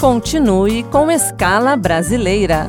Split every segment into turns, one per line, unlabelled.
Continue com Escala Brasileira.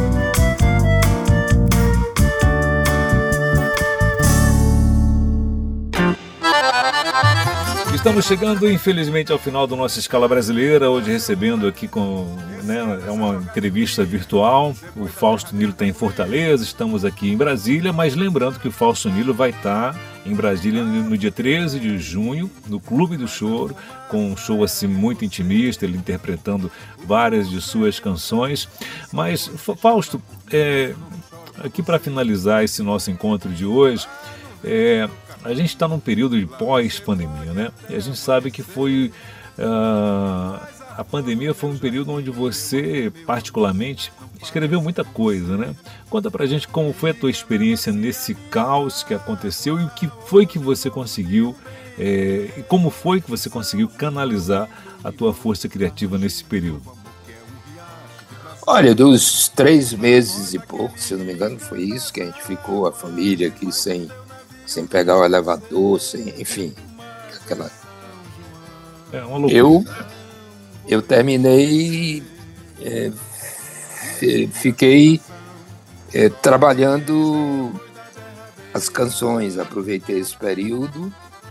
Estamos chegando, infelizmente, ao final do nosso Escala Brasileira, hoje recebendo aqui é uma entrevista virtual. O Fausto Nilo está em Fortaleza, estamos aqui em Brasília, mas lembrando que o Fausto Nilo vai estar em Brasília no dia 13 de junho, no Clube do Choro, com um show assim muito intimista, ele interpretando várias de suas canções. Mas, Fausto, aqui para finalizar esse nosso encontro de hoje, a gente está num período de pós-pandemia, né? E a gente sabe que a pandemia foi um período onde você, particularmente, escreveu muita coisa, né? Conta pra gente como foi a tua experiência nesse caos que aconteceu e o que foi que você conseguiu, e como foi que você conseguiu canalizar a tua força criativa nesse período.
Olha, dos 3 meses e pouco, se eu não me engano, foi isso que a gente ficou, a família aqui sem pegar o elevador, enfim, aquela...
uma loucura.
Eu terminei, fiquei trabalhando as canções, aproveitei esse período,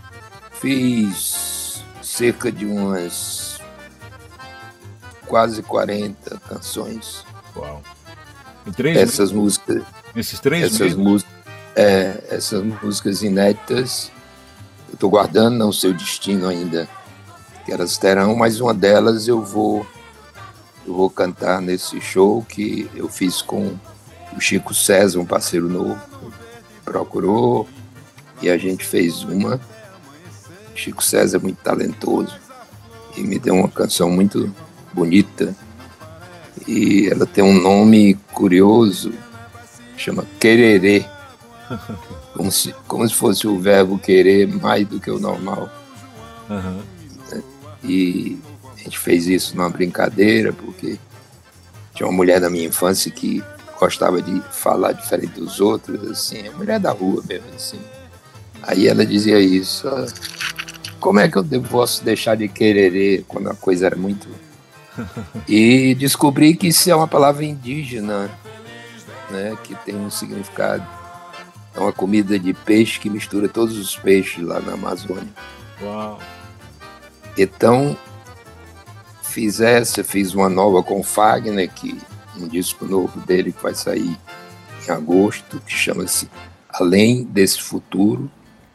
fiz cerca de umas quase 40 canções.
Uau!
Essas músicas...
Nesses 3 meses?
Essas músicas inéditas, eu estou guardando, não sei o destino ainda que elas terão, mas uma delas eu vou cantar nesse show que eu fiz com o Chico César, um parceiro novo, procurou e a gente fez uma. Chico César é muito talentoso e me deu uma canção muito bonita e ela tem um nome curioso, chama Quererê. Como se fosse o verbo querer mais do que o normal.
Uhum.
E a gente fez isso numa brincadeira, porque tinha uma mulher da minha infância que gostava de falar diferente dos outros, assim, a mulher da rua mesmo, assim. Aí ela dizia isso: como é que eu posso deixar de querer quando a coisa era muito... E descobri que isso é uma palavra indígena, né, que tem um significado. É uma comida de peixe que mistura todos os peixes lá na Amazônia.
Uau!
Então, fiz uma nova com o Fagner, um disco novo dele que vai sair em agosto, que chama-se Além desse Futuro.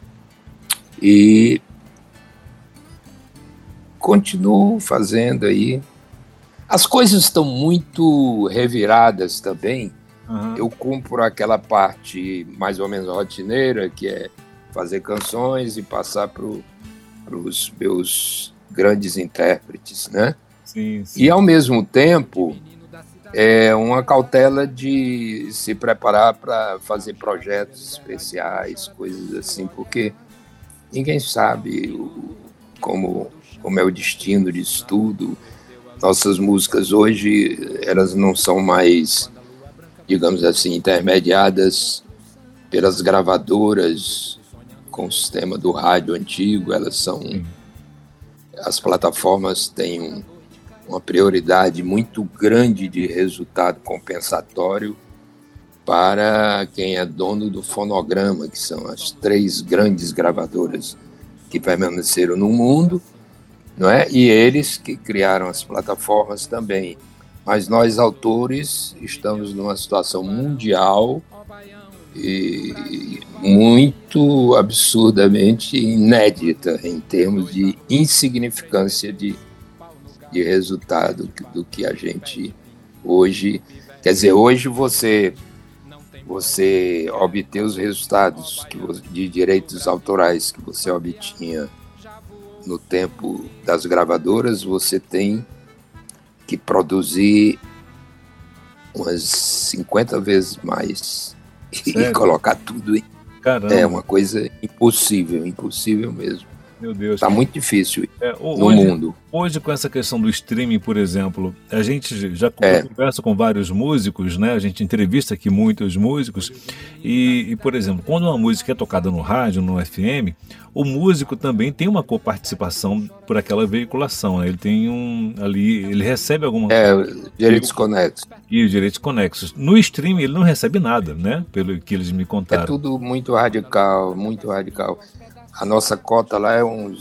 E continuo fazendo aí. As coisas estão muito reviradas também.
Uhum.
Eu cumpro aquela parte mais ou menos rotineira, que é fazer canções e passar para os meus grandes intérpretes, né?
Sim, sim.
E, ao mesmo tempo, é uma cautela de se preparar para fazer projetos especiais, coisas assim, porque ninguém sabe como é o destino disso tudo. Nossas músicas hoje, elas não são mais, digamos assim, intermediadas pelas gravadoras com o sistema do rádio antigo. Elas são... As plataformas têm uma prioridade muito grande de resultado compensatório para quem é dono do fonograma, que são as 3 grandes gravadoras que permaneceram no mundo, não é? E eles que criaram as plataformas também. Mas nós, autores, estamos numa situação mundial e muito absurdamente inédita em termos de insignificância de resultado do que a gente hoje... Quer dizer, hoje você obter os resultados de direitos autorais que você obtinha no tempo das gravadoras, você tem que produzir umas 50 vezes mais.
Sério?
E colocar tudo em...
Caramba.
É uma coisa impossível mesmo.
Meu Deus.
Está muito difícil no
hoje,
mundo.
Hoje, com essa questão do streaming, por exemplo, a gente já conversa com vários músicos, né? A gente entrevista aqui muitos músicos e, por exemplo, quando uma música é tocada no rádio, no FM, o músico também tem uma coparticipação por aquela veiculação, né? Ele tem ele recebe alguma
direitos conexos.
E os direitos conexos. No streaming ele não recebe nada, né? Pelo que eles me contaram.
É tudo muito radical, muito radical. A nossa cota lá é um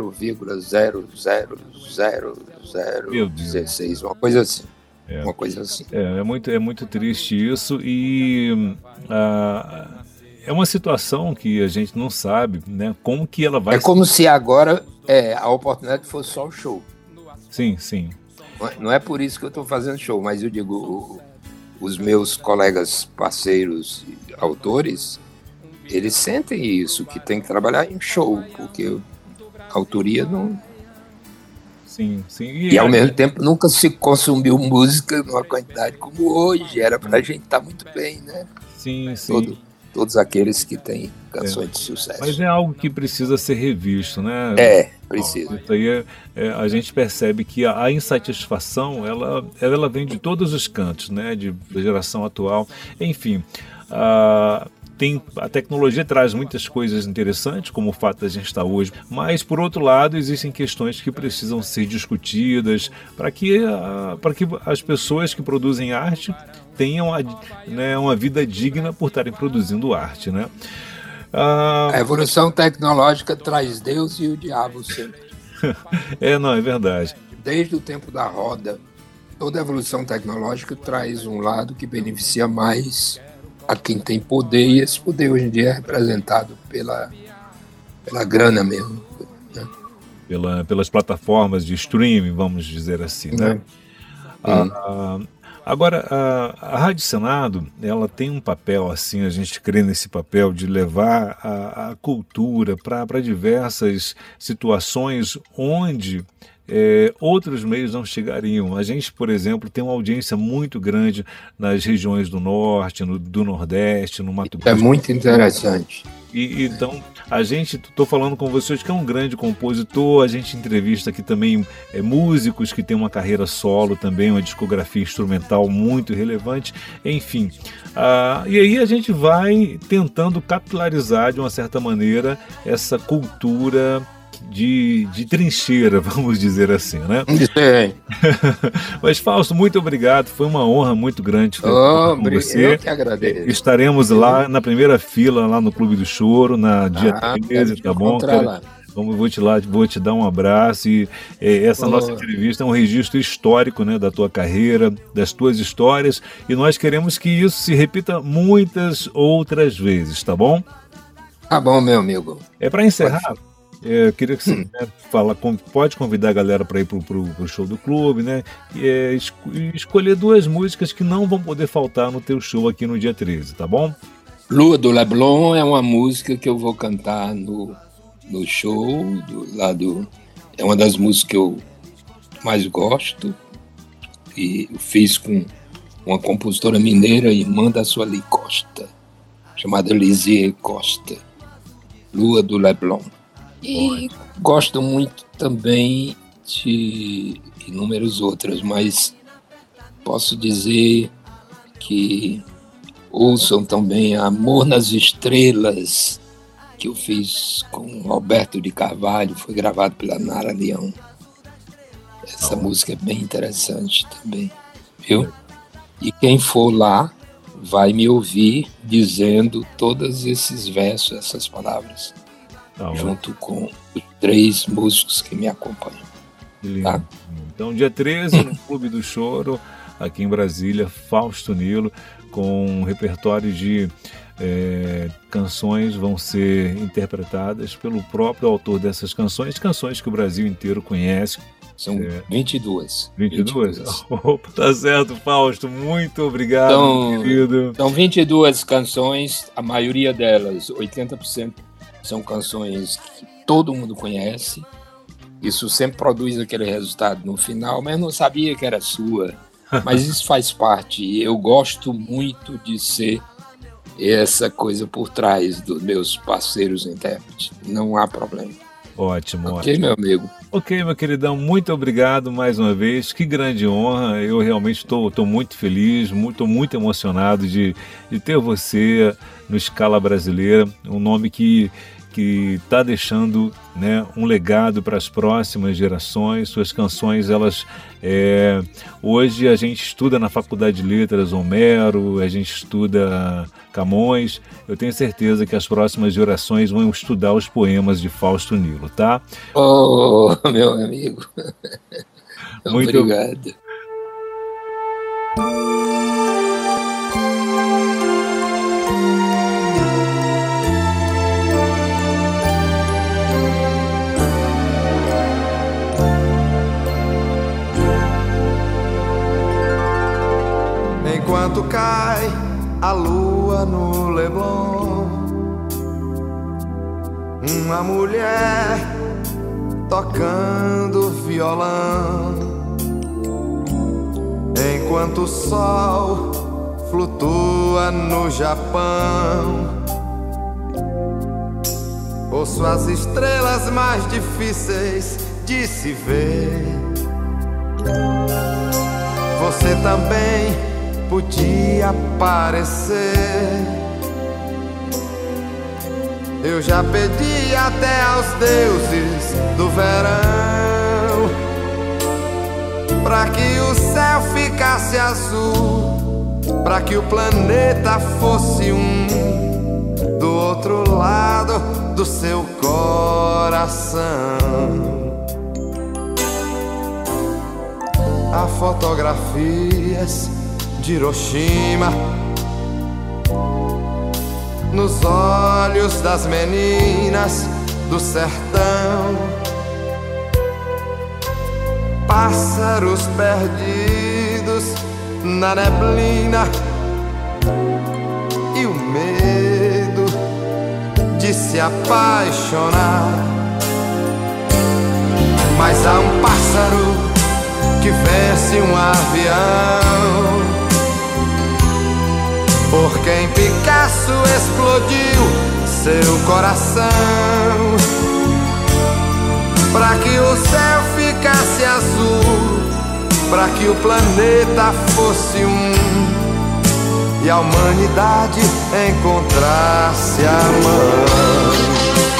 0,00016, uma coisa assim. Uma coisa assim.
É muito triste isso e é uma situação que a gente não sabe, né? Como que ela vai...
É como se agora a oportunidade fosse só o show.
Sim, sim.
Não é por isso que eu estou fazendo show, mas eu digo, os meus colegas, parceiros, autores, eles sentem isso, que tem que trabalhar em show, porque a autoria não...
Sim, sim.
E ao mesmo tempo nunca se consumiu música numa quantidade como hoje, era pra gente estar muito bem, né?
Sim, sim.
Todos aqueles que têm canções de sucesso.
Mas é algo que precisa ser revisto, né?
Precisa.
Isso aí a gente percebe que a insatisfação, ela vem de todos os cantos, né? Da geração atual. Enfim, a tecnologia traz muitas coisas interessantes, como o fato de a gente estar hoje, mas, por outro lado, existem questões que precisam ser discutidas para que as pessoas que produzem arte tenham uma vida digna por estarem produzindo arte, né?
A evolução tecnológica traz Deus e o diabo sempre.
É verdade.
Desde o tempo da roda, toda evolução tecnológica traz um lado que beneficia mais a quem tem poder, e esse poder hoje em dia é representado pela grana mesmo. Né?
Pelas plataformas de streaming, vamos dizer assim, né? Agora, a Rádio Senado, ela tem um papel, assim, a gente crê nesse papel de levar a cultura para diversas situações onde outros meios não chegariam. A gente, por exemplo, tem uma audiência muito grande nas regiões do Norte, do Nordeste, no Mato Grosso.
É muito interessante.
Então, estou falando com vocês que é um grande compositor, a gente entrevista aqui também músicos que têm uma carreira solo também, uma discografia instrumental muito relevante, enfim. E aí a gente vai tentando capilarizar, de uma certa maneira, essa cultura de trincheira, vamos dizer assim, né?
Sim.
Mas, Fausto, muito obrigado, foi uma honra muito grande com você.
Eu que agradeço.
Estaremos lá na primeira fila, lá no Clube do Choro, na dia 13, tá bom? Vou te dar um abraço e essa nossa entrevista é um registro histórico, né, da tua carreira, das tuas histórias, e nós queremos que isso se repita muitas outras vezes, tá bom?
Tá bom, meu amigo.
Para encerrar, eu queria que você pode convidar a galera para ir pro show do clube, né? E escolher 2 músicas que não vão poder faltar no teu show aqui no dia 13, tá bom?
Lua do Leblon é uma música que eu vou cantar no show é uma das músicas que eu mais gosto, e eu fiz com uma compositora mineira, irmã da Sueli Costa, chamada Lisier Costa. Lua do Leblon. E gosto muito também de inúmeras outras, mas posso dizer que ouçam também Amor nas Estrelas, que eu fiz com Roberto de Carvalho, foi gravado pela Nara Leão. Essa música é bem interessante também, viu? E quem for lá vai me ouvir dizendo todos esses versos, essas palavras, junto com os 3 músicos que me acompanham. Tá?
Então, dia 13, no Clube do Choro, aqui em Brasília, Fausto Nilo, com um repertório de canções vão ser interpretadas pelo próprio autor dessas canções que o Brasil inteiro conhece.
São 22.
22? Opa, tá certo, Fausto. Muito obrigado, querido.
São 22 canções, a maioria delas, 80%, são canções que todo mundo conhece. Isso sempre produz aquele resultado no final, mas eu não sabia que era sua. Mas isso faz parte. Eu gosto muito de ser essa coisa por trás dos meus parceiros intérpretes. Não há problema.
Ótimo,
Ok,
ótimo.
meu amigo.
Ok, meu queridão, muito obrigado mais uma vez. Que grande honra. Eu realmente estou muito feliz, estou muito emocionado de ter você no Escala Brasileira, um nome que está deixando, né, um legado para as próximas gerações. Suas canções, elas hoje a gente estuda na Faculdade de Letras Homero, a gente estuda Camões. Eu tenho certeza que as próximas gerações vão estudar os poemas de Fausto Nilo, tá?
Oh, meu amigo.
Muito
Obrigado.
Enquanto cai a lua no Leblon, uma mulher tocando violão, enquanto o sol flutua no Japão. Ouço as estrelas mais difíceis de se ver. Você também podia aparecer. Eu já pedi até aos deuses do verão pra que o céu ficasse azul, pra que o planeta fosse do outro lado do seu coração. Há fotografias de Hiroshima nos olhos das meninas do sertão, pássaros perdidos na neblina e o medo de se apaixonar. Mas há um pássaro que vence um avião, por quem Picasso explodiu seu coração, pra que o céu ficasse azul, pra que o planeta fosse e a humanidade encontrasse a mão.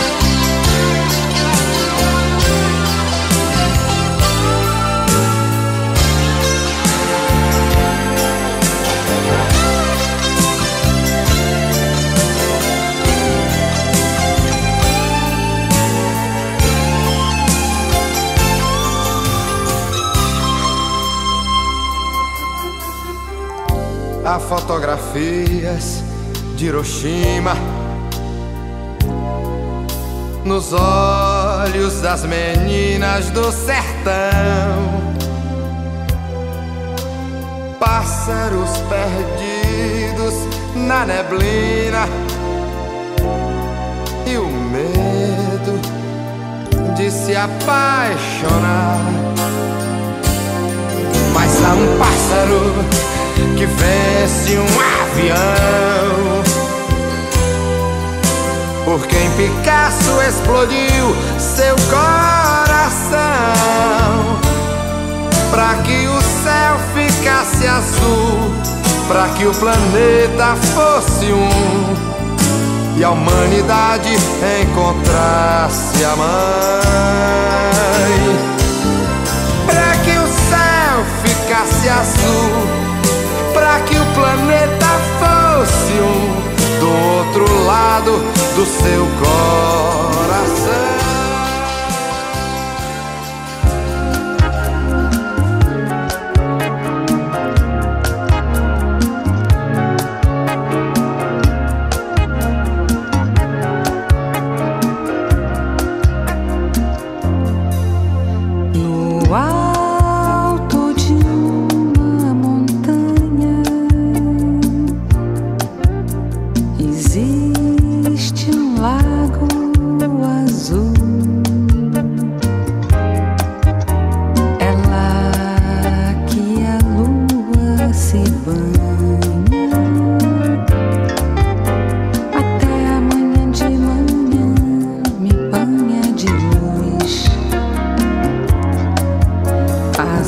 Há fotografias de Hiroshima nos olhos das meninas do sertão, pássaros perdidos na neblina e o medo de se apaixonar. Mas há um pássaro que vence um avião, por quem Picasso explodiu seu coração, pra que o céu ficasse azul, pra que o planeta fosse e a humanidade encontrasse a mãe, pra que o céu ficasse azul, pra que o planeta fosse do outro lado do seu coração.
Até amanhã de manhã me banha de luz.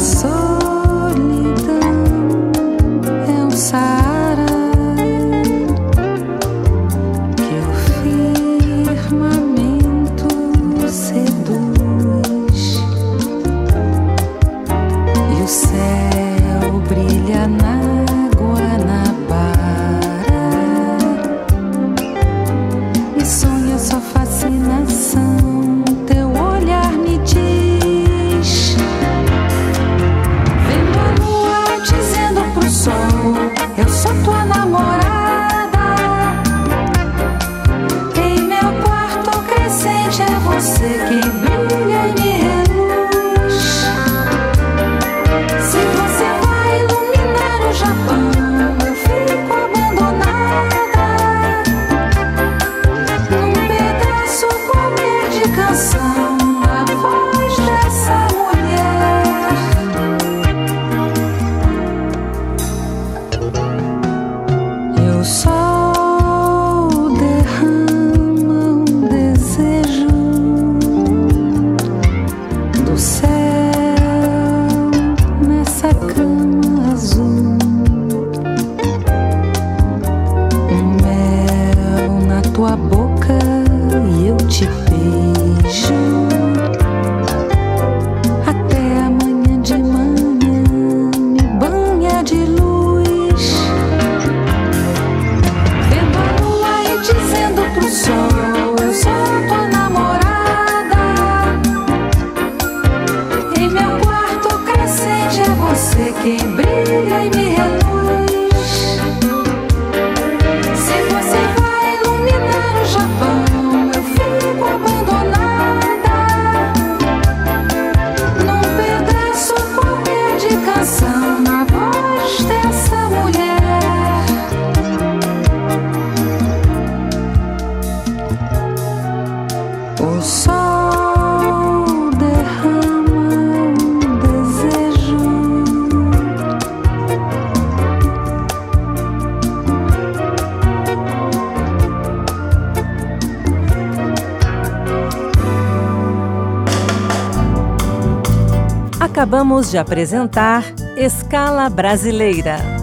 Acabamos de apresentar Escala Brasileira.